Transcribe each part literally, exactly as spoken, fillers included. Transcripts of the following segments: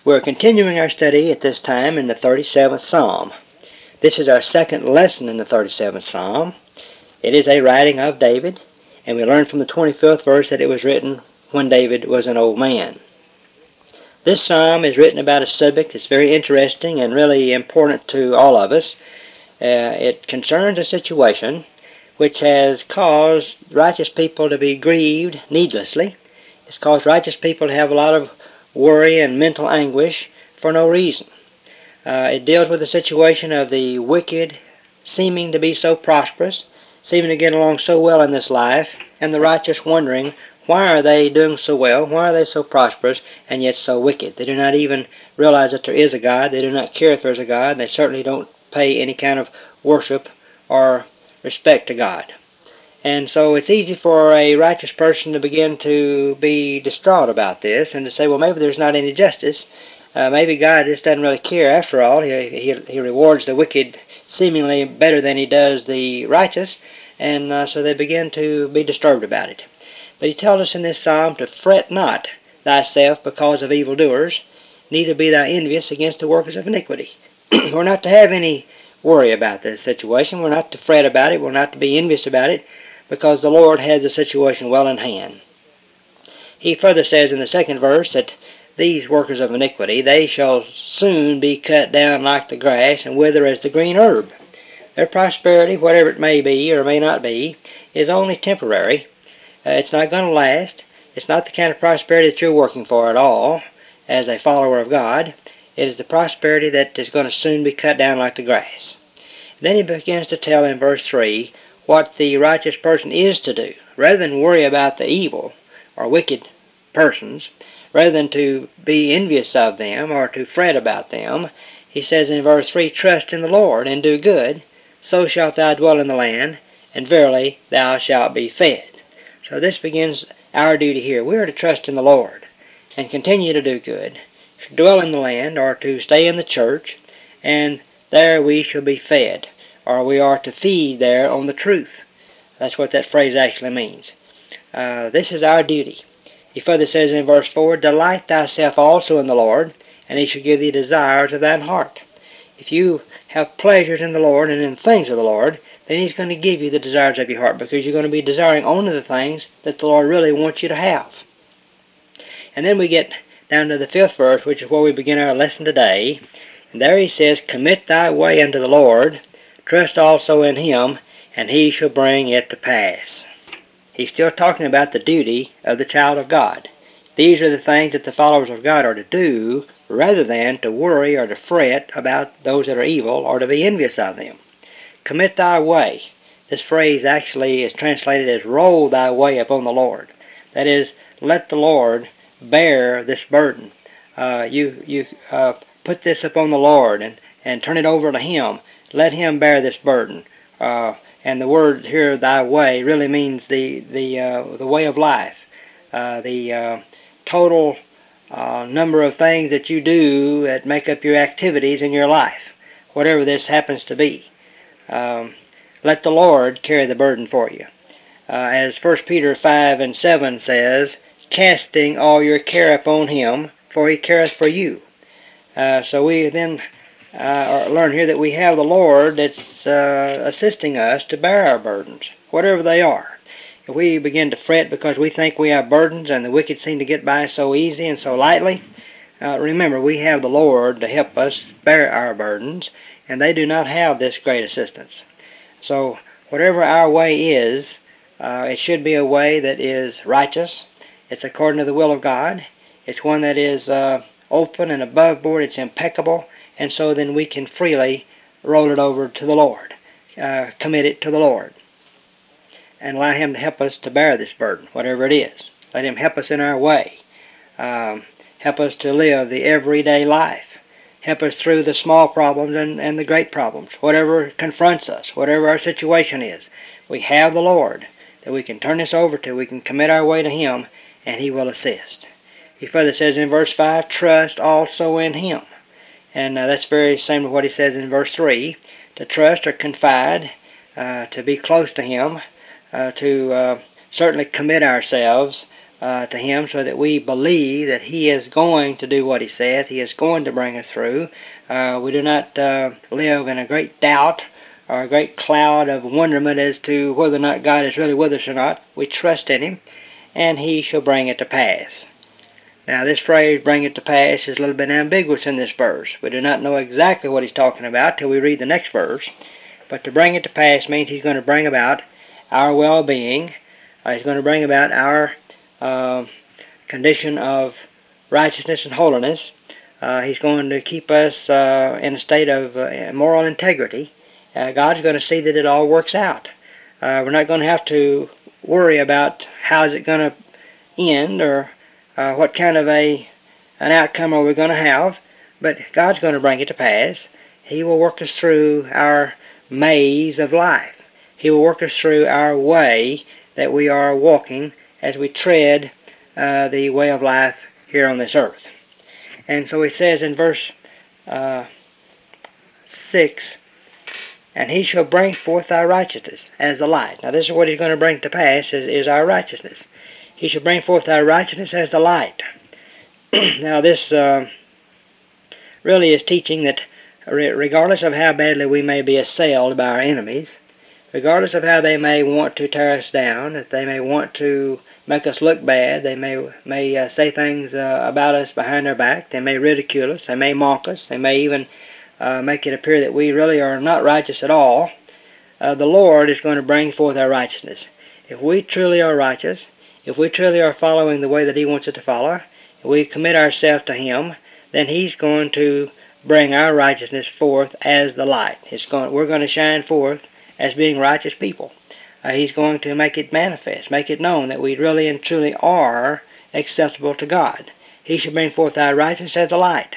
We're continuing our study at this time in the thirty-seventh Psalm. This is our second lesson in the thirty-seventh Psalm. It is a writing of David, and we learned from the twenty-fifth verse that it was written when David was an old man. This psalm is written about a subject that's very interesting and really important to all of us. Uh, it concerns a situation which has caused righteous people to be grieved needlessly. It's caused righteous people to have a lot of worry and mental anguish for no reason. Uh, it deals with the situation of the wicked seeming to be so prosperous, seeming to get along so well in this life, and the righteous wondering, why are they doing so well? Why are they so prosperous and yet so wicked? They do not even realize that there is a God. They do not care if there's a God. They certainly don't pay any kind of worship or respect to God. And so it's easy for a righteous person to begin to be distraught about this and to say, well, maybe there's not any justice. Uh, maybe God just doesn't really care after all. He, he, he rewards the wicked seemingly better than he does the righteous. And uh, so they begin to be disturbed about it. But he tells us in this psalm to fret not thyself because of evildoers, neither be thou envious against the workers of iniquity. We're not to have any worry about this situation. We're not to fret about it. We're not to be envious about it, because the Lord has the situation well in hand. He further says in the second verse that these workers of iniquity, they shall soon be cut down like the grass and wither as the green herb. Their prosperity, whatever it may be or may not be, is only temporary. Uh, it's not going to last. It's not the kind of prosperity that you're working for at all as a follower of God. It is the prosperity that is going to soon be cut down like the grass. Then he begins to tell in verse three what the righteous person is to do. Rather than worry about the evil or wicked persons, rather than to be envious of them or to fret about them, he says in verse three, trust in the Lord and do good, so shalt thou dwell in the land, and verily thou shalt be fed. So this begins our duty here. We are to trust in the Lord and continue to do good, to dwell in the land or to stay in the church, and there we shall be fed. Or we are to feed there on the truth. That's what that phrase actually means. Uh, this is our duty. He further says in verse four, delight thyself also in the Lord, and he shall give thee desires of thine heart. If you have pleasures in the Lord and in things of the Lord, then he's going to give you the desires of your heart, because you're going to be desiring only the things that the Lord really wants you to have. And then we get down to the fifth verse, which is where we begin our lesson today. And there he says, commit thy way unto the Lord, trust also in him, and he shall bring it to pass. He's still talking about the duty of the child of God. These are the things that the followers of God are to do, rather than to worry or to fret about those that are evil or to be envious of them. Commit thy way. This phrase actually is translated as roll thy way upon the Lord. That is, let the Lord bear this burden. Uh, you you uh, put this upon the Lord and, and turn it over to him. Let him bear this burden. Uh, and the word here, thy way, really means the the uh, the way of life, uh, the uh, total uh, number of things that you do that make up your activities in your life, whatever this happens to be. Um, let the Lord carry the burden for you. Uh, as First Peter five and seven says, casting all your care upon him, for he careth for you. Uh, so we then Uh, learn here that we have the Lord that's uh, assisting us to bear our burdens, whatever they are. If we begin to fret because we think we have burdens and the wicked seem to get by so easy and so lightly, uh, remember we have the Lord to help us bear our burdens, and they do not have this great assistance. So whatever our way is, uh, it should be a way that is righteous. It's according to the will of God. It's one that is uh, open and above board. It's impeccable. And so then we can freely roll it over to the Lord, uh, commit it to the Lord, and allow him to help us to bear this burden, whatever it is. Let him help us in our way, um, help us to live the everyday life, help us through the small problems and, and the great problems, whatever confronts us, whatever our situation is. We have the Lord that we can turn this over to. We can commit our way to him, and he will assist. He further says in verse five, trust also in him. And uh, that's very same to what he says in verse three, to trust or confide, uh, to be close to him, uh, to uh, certainly commit ourselves uh, to Him so that we believe that He is going to do what He says. He is going to bring us through. Uh, we do not uh, live in a great doubt or a great cloud of wonderment as to whether or not God is really with us or not. We trust in Him, and He shall bring it to pass. Now, this phrase, bring it to pass, is a little bit ambiguous in this verse. We do not know exactly what He's talking about till we read the next verse. But to bring it to pass means He's going to bring about our well-being. Uh, he's going to bring about our uh, condition of righteousness and holiness. Uh, he's going to keep us uh, in a state of uh, moral integrity. Uh, God's going to see that it all works out. Uh, we're not going to have to worry about how is it going to end or uh, what kind of a an outcome are we going to have, but God's going to bring it to pass. He will work us through our maze of life. He will work us through our way that we are walking as we tread uh, the way of life here on this earth. And so He says in verse uh, six, and He shall bring forth thy righteousness as the light. Now this is what He's going to bring to pass, is, is our righteousness. He shall bring forth thy righteousness as the light. Now this uh, really is teaching that regardless of how badly we may be assailed by our enemies, regardless of how they may want to tear us down, that they may want to make us look bad, they may may uh, say things uh, about us behind our back, they may ridicule us, they may mock us, they may even uh, make it appear that we really are not righteous at all, uh, the Lord is going to bring forth our righteousness. If we truly are righteous, if we truly are following the way that He wants us to follow, if we commit ourselves to Him, then He's going to bring our righteousness forth as the light. It's going, we're going to shine forth as being righteous people. Uh, he's going to make it manifest, make it known that we really and truly are acceptable to God. He shall bring forth thy righteousness as the light.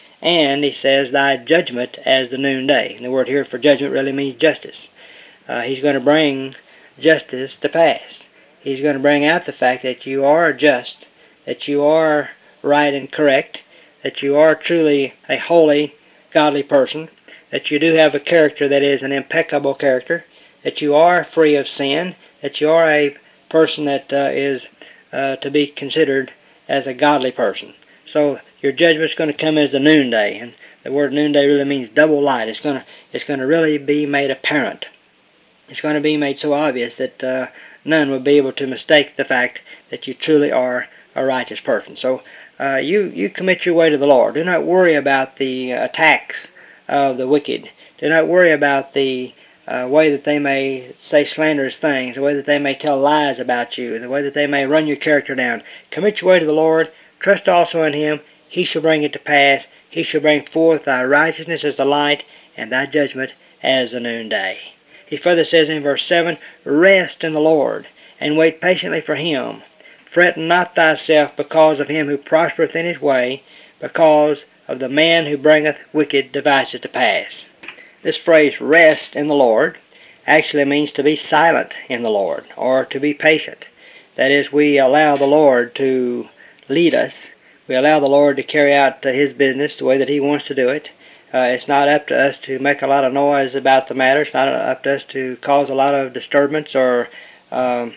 And He says, thy judgment as the noonday. And the word here for judgment really means justice. Uh, he's going to bring justice to pass. He's going to bring out the fact that you are just, that you are right and correct, that you are truly a holy, godly person, that you do have a character that is an impeccable character, that you are free of sin, that you are a person that uh, is uh, to be considered as a godly person. So your judgment is going to come as the noonday, and the word noonday really means double light. It's going to it's going to really be made apparent. It's going to be made so obvious that uh, none will be able to mistake the fact that you truly are a righteous person. So uh, you you commit your way to the Lord. Do not worry about the attacks of the wicked. Do not worry about the uh, way that they may say slanderous things, the way that they may tell lies about you, the way that they may run your character down. Commit your way to the Lord. Trust also in Him. He shall bring it to pass. He shall bring forth thy righteousness as the light, and thy judgment as the noonday. He further says in verse seven, rest in the Lord, and wait patiently for Him. Fret not thyself because of him who prospereth in his way, because of the man who bringeth wicked devices to pass. This phrase, rest in the Lord, actually means to be silent in the Lord, or to be patient. That is, we allow the Lord to lead us. We allow the Lord to carry out uh, His business the way that He wants to do it. Uh, it's not up to us to make a lot of noise about the matter. It's not up to us to cause a lot of disturbance or um,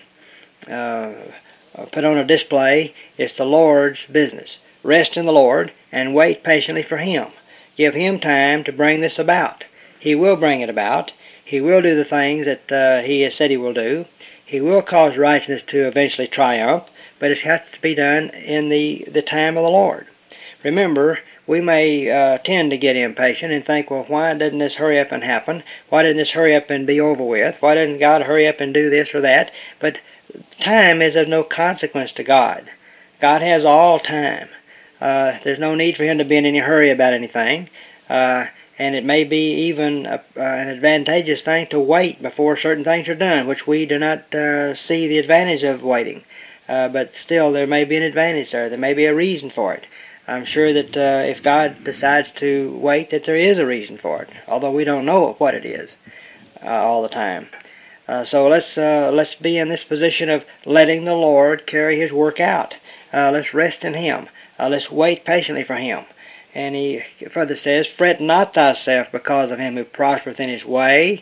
uh, put on a display. It's the Lord's business. Rest in the Lord and wait patiently for Him. Give Him time to bring this about. He will bring it about. He will do the things that uh, He has said He will do. He will cause righteousness to eventually triumph, but it has to be done in the, the time of the Lord. Remember, we may uh, tend to get impatient and think, well, why didn't this hurry up and happen? Why didn't this hurry up and be over with? Why didn't God hurry up and do this or that? But time is of no consequence to God. God has all time. Uh, there's no need for Him to be in any hurry about anything. Uh, and it may be even a, uh, an advantageous thing to wait before certain things are done, which we do not uh, see the advantage of waiting. Uh, but still, there may be an advantage there. There may be a reason for it. I'm sure that uh, if God decides to wait, that there is a reason for it, although we don't know what it is uh, all the time. Uh, so let's uh, let's be in this position of letting the Lord carry His work out. Uh, let's rest in Him. Uh, let's wait patiently for Him. And He further says, fret not thyself because of him who prospereth in his way.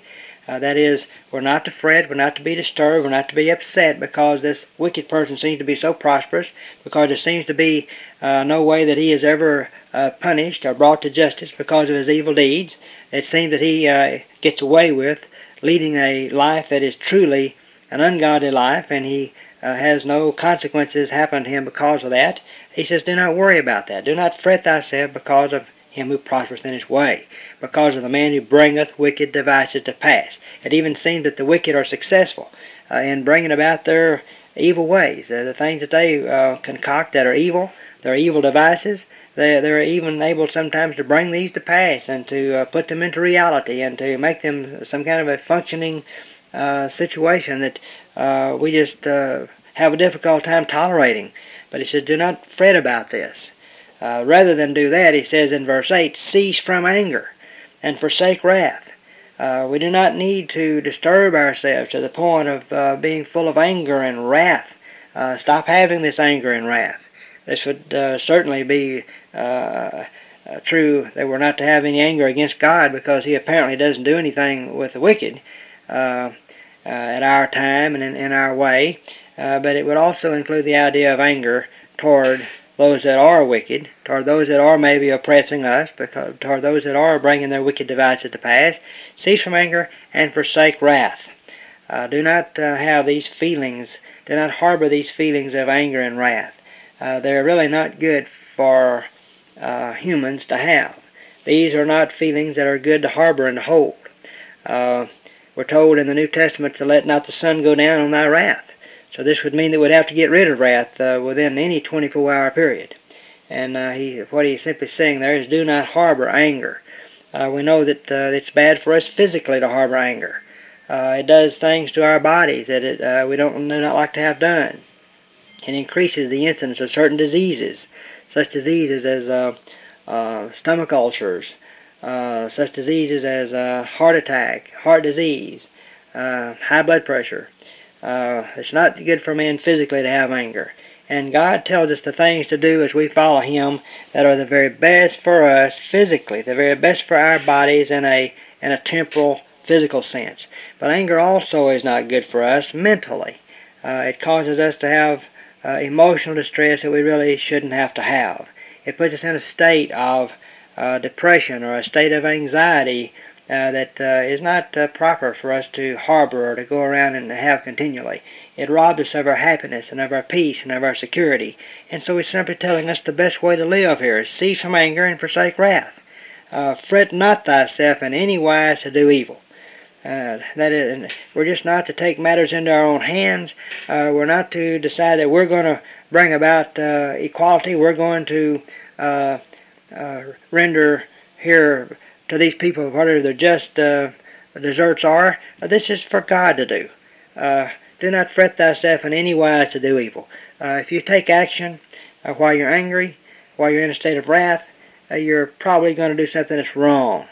Uh, that is, we're not to fret, we're not to be disturbed, we're not to be upset because this wicked person seems to be so prosperous, because there seems to be uh, no way that he is ever uh, punished or brought to justice because of his evil deeds. It seems that he uh, gets away with leading a life that is truly an ungodly life, and he uh, has no consequences happen to him because of that. He says, do not worry about that. Do not fret thyself because of him who prospereth in his way, because of the man who bringeth wicked devices to pass. It even seems that the wicked are successful uh, in bringing about their evil ways. Uh, the things that they uh, concoct that are evil, their evil devices, they, they're even able sometimes to bring these to pass and to uh, put them into reality and to make them some kind of a functioning uh, situation that uh, we just uh, have a difficult time tolerating. But he says, do not fret about this. Uh, rather than do that, he says in verse eight, cease from anger and forsake wrath. Uh, we do not need to disturb ourselves to the point of uh, being full of anger and wrath. Uh, stop having this anger and wrath. This would uh, certainly be uh, uh, true that we're not to have any anger against God, because he apparently doesn't do anything with the wicked uh, uh, at our time and in, in our way. Uh, but it would also include the idea of anger toward those that are wicked, toward those that are maybe oppressing us, because toward those that are bringing their wicked devices to pass. Cease from anger and forsake wrath. Uh, do not uh, have these feelings, do not harbor these feelings of anger and wrath. Uh, they're really not good for uh, humans to have. These are not feelings that are good to harbor and to hold. Uh, we're told in the New Testament to let not the sun go down on thy wrath. So this would mean that we'd have to get rid of wrath uh, within any twenty-four hour period. And uh, he, what he's simply saying there is, do not harbor anger. Uh, we know that uh, it's bad for us physically to harbor anger. Uh, it does things to our bodies that it, uh, we don't do not like to have done. It increases the incidence of certain diseases, such diseases as uh, uh, stomach ulcers, uh, such diseases as uh, heart attack, heart disease, uh, high blood pressure. Uh, it's not good for man physically to have anger. And God tells us the things to do as we follow him that are the very best for us physically, the very best for our bodies in a, in a temporal, physical sense. But anger also is not good for us mentally. Uh, it causes us to have uh, emotional distress that we really shouldn't have to have. It puts us in a state of uh, depression or a state of anxiety Uh, that uh, is not uh, proper for us to harbor or to go around and have continually. It robs us of our happiness and of our peace and of our security. And so he's simply telling us the best way to live here is cease from anger and forsake wrath. Uh, fret not thyself in any wise to do evil. Uh, that is, we're just not to take matters into our own hands. Uh, we're not to decide that we're going to bring about uh, equality. We're going to uh, uh, render here to these people whatever their just uh, deserts are. Uh, this is for God to do. Uh, do not fret thyself in any wise to do evil. Uh, if you take action uh, while you're angry, while you're in a state of wrath, uh, you're probably going to do something that's wrong.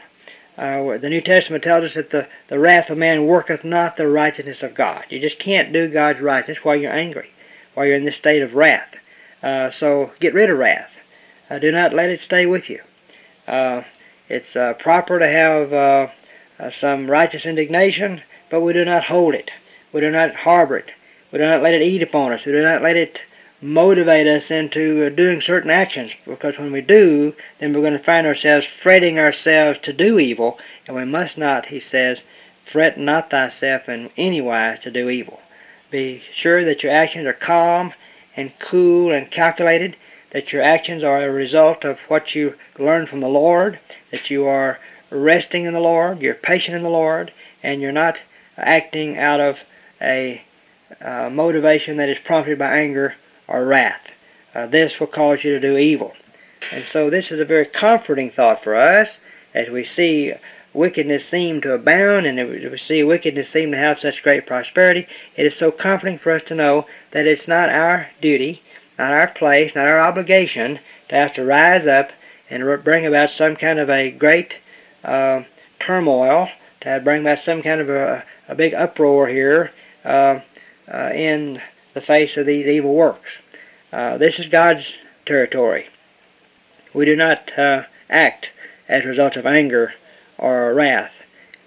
Uh, the New Testament tells us that the, the wrath of man worketh not the righteousness of God. You just can't do God's righteousness while you're angry, while you're in this state of wrath. Uh, so get rid of wrath. Uh, do not let it stay with you. Uh, It's uh, proper to have uh, uh, some righteous indignation, but we do not hold it. We do not harbor it. We do not let it eat upon us. We do not let it motivate us into uh, doing certain actions, because when we do, then we're going to find ourselves fretting ourselves to do evil, and we must not, he says, fret not thyself in any wise to do evil. Be sure that your actions are calm and cool and calculated, that your actions are a result of what you learned from the Lord, that you are resting in the Lord, you're patient in the Lord, and you're not acting out of a uh, motivation that is prompted by anger or wrath. Uh, this will cause you to do evil. And so this is a very comforting thought for us as we see wickedness seem to abound, and if we see wickedness seem to have such great prosperity. It is so comforting for us to know that it's not our duty, not our place, not our obligation to have to rise up and bring about some kind of a great uh, turmoil, to bring about some kind of a, a big uproar here uh, uh, in the face of these evil works. Uh, this is God's territory. We do not uh, act as a result of anger or wrath.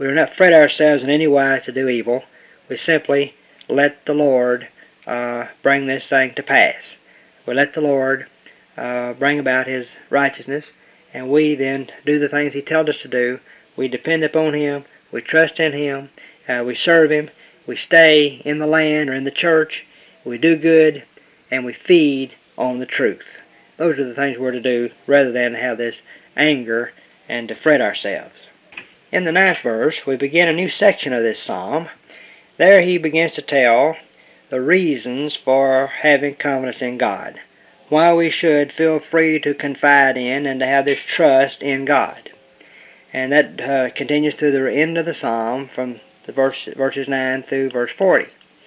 We do not fret ourselves in any wise to do evil. We simply let the Lord uh, bring this thing to pass. We let the Lord uh, bring about His righteousness, and we then do the things He tells us to do. We depend upon Him. We trust in Him. Uh, we serve Him. We stay in the land or in the church. We do good, and we feed on the truth. Those are the things we're to do, rather than have this anger and to fret ourselves. In the ninth verse, we begin a new section of this psalm. There he begins to tell the reasons for having confidence in God, why we should feel free to confide in and to have this trust in God. And that uh, continues through the end of the psalm, from the verse, verses nine through verse forty.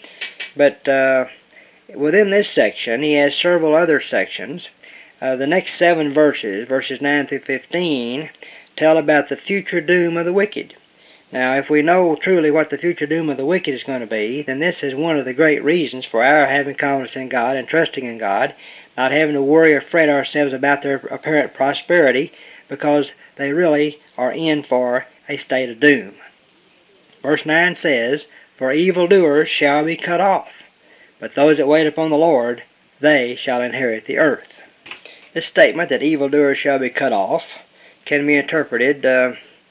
But uh, within this section, he has several other sections. Uh, the next seven verses, verses nine through fifteen, tell about the future doom of the wicked. Now, if we know truly what the future doom of the wicked is going to be, then this is one of the great reasons for our having confidence in God and trusting in God, not having to worry or fret ourselves about their apparent prosperity, because they really are in for a state of doom. Verse nine says, "For evildoers shall be cut off, but those that wait upon the Lord, they shall inherit the earth." This statement that evildoers shall be cut off can be interpreted uh,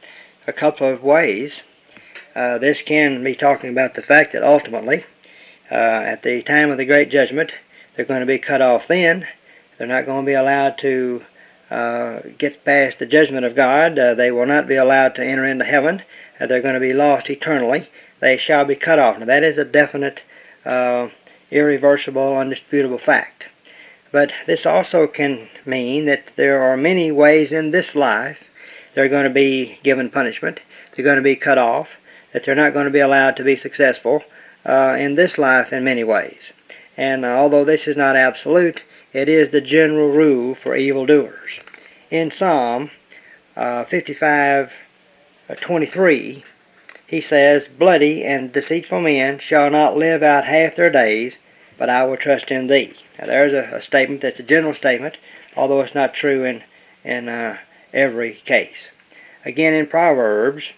a couple of ways. Uh, this can be talking about the fact that ultimately, uh, at the time of the great judgment, they're going to be cut off then. They're not going to be allowed to uh, get past the judgment of God. Uh, they will not be allowed to enter into heaven. Uh, they're going to be lost eternally. They shall be cut off. Now that is a definite, uh, irreversible, undisputable fact. But this also can mean that there are many ways in this life they're going to be given punishment, they're going to be cut off, that they're not going to be allowed to be successful uh, in this life in many ways. And uh, although this is not absolute, it is the general rule for evildoers. In Psalm uh, fifty-five twenty-three, he says, "Bloody and deceitful men shall not live out half their days, but I will trust in thee." Now there's a, a statement that's a general statement, although it's not true in, in uh, every case. Again in Proverbs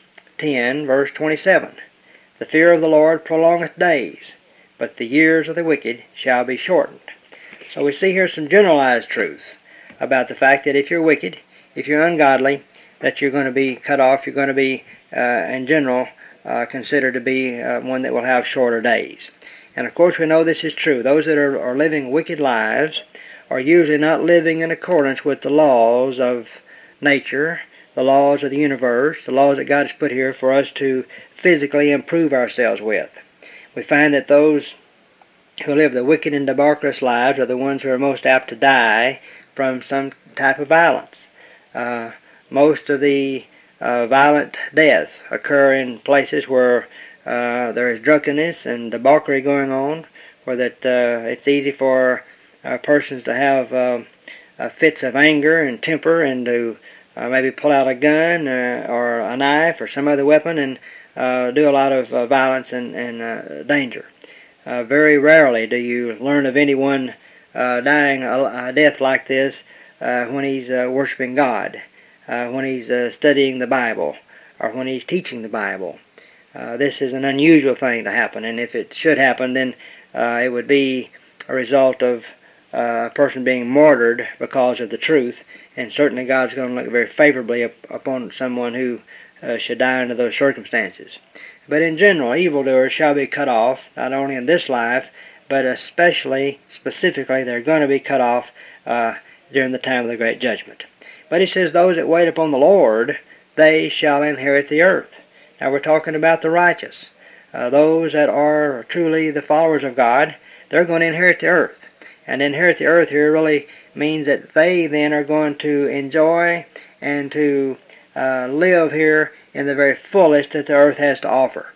ten, verse twenty-seven, "The fear of the Lord prolongeth days, but the years of the wicked shall be shortened." So we see here some generalized truths about the fact that if you're wicked, if you're ungodly, that you're going to be cut off, you're going to be, uh, in general, uh, considered to be uh, one that will have shorter days. And of course we know this is true. Those that are, are living wicked lives are usually not living in accordance with the laws of nature, the laws of the universe, the laws that God has put here for us to physically improve ourselves with. We find that those who live the wicked and debaucherous lives are the ones who are most apt to die from some type of violence. Uh, most of the uh, violent deaths occur in places where uh, there is drunkenness and debauchery going on, where that uh, it's easy for uh, persons to have uh, uh, fits of anger and temper and to uh, maybe pull out a gun uh, or a knife or some other weapon and uh, do a lot of uh, violence and, and uh, danger. Uh, very rarely do you learn of anyone uh, dying a, a death like this uh, when he's uh, worshiping God, uh, when he's uh, studying the Bible, or when he's teaching the Bible. Uh, this is an unusual thing to happen, and if it should happen, then uh, it would be a result of uh, a person being martyred because of the truth, and certainly God's going to look very favorably up, upon someone who uh, should die under those circumstances. But in general, evildoers shall be cut off, not only in this life, but especially, specifically, they're going to be cut off uh, during the time of the great judgment. But he says, "Those that wait upon the Lord, they shall inherit the earth." Now we're talking about the righteous. Uh, those that are truly the followers of God, they're going to inherit the earth. And inherit the earth here really means that they then are going to enjoy and to uh, live here in the very fullest that the earth has to offer.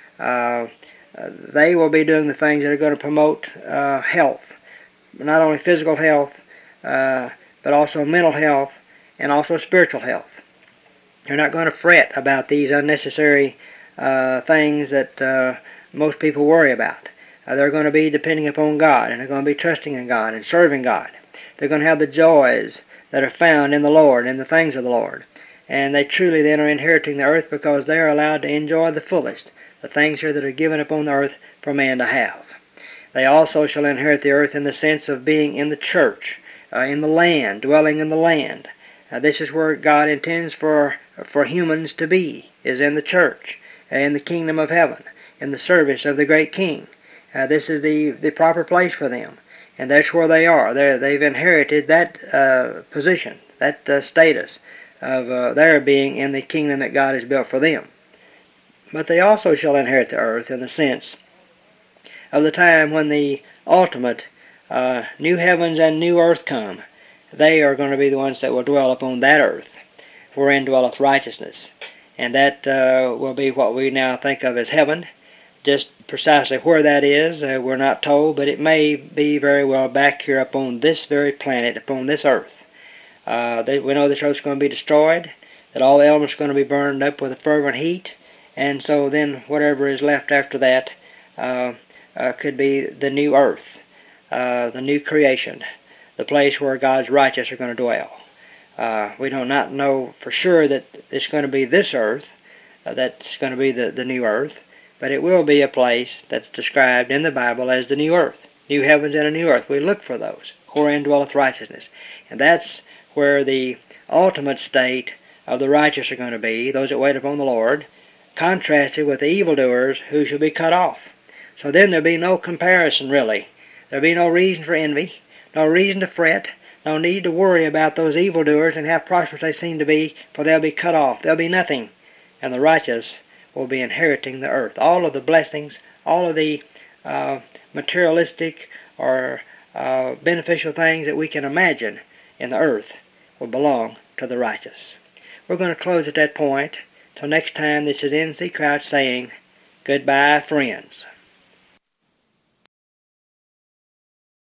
Uh, they will be doing the things that are going to promote uh, health, not only physical health, uh, but also mental health and also spiritual health. They're not going to fret about these unnecessary uh, things that uh, most people worry about. Uh, they're going to be depending upon God, and they're going to be trusting in God and serving God. They're going to have the joys that are found in the Lord and the things of the Lord. and they truly then are inheriting the earth because they are allowed to enjoy the fullest, the things here that are given upon the earth for man to have. They also shall inherit the earth in the sense of being in the church, uh, in the land, dwelling in the land. Uh, this is where God intends for, for humans to be, is in the church, uh, in the kingdom of heaven, in the service of the great King. Uh, this is the, the proper place for them, and that's where they are. They're, they've inherited that uh, position, that uh, status of uh, their being in the kingdom that God has built for them. But they also shall inherit the earth in the sense of the time when the ultimate uh, new heavens and new earth come. They are going to be the ones that will dwell upon that earth, wherein dwelleth righteousness. And that uh, will be what we now think of as heaven. Just precisely where that is, uh, we're not told, but it may be very well back here upon this very planet, upon this earth. Uh, they, we know this earth's going to be destroyed, that all the elements are going to be burned up with a fervent heat, and so then whatever is left after that uh, uh, could be the new earth, uh, the new creation, the place where God's righteous are going to dwell. Uh, we do not know for sure that it's going to be this earth, uh, that's going to be the, the new earth, but it will be a place that's described in the Bible as the new earth, new heavens and a new earth. We look for those, wherein dwelleth righteousness. And that's where the ultimate state of the righteous are going to be, those that wait upon the Lord, contrasted with the evildoers who shall be cut off. So then there'll be no comparison, really. There'll be no reason for envy, no reason to fret, no need to worry about those evildoers and how prosperous they seem to be, for they'll be cut off. There'll be nothing. And the righteous will be inheriting the earth. All of the blessings, all of the uh, materialistic or uh, beneficial things that we can imagine in the earth will belong to the righteous. We're going to close at that point. Till next time, this is N C Crouch saying, goodbye, friends.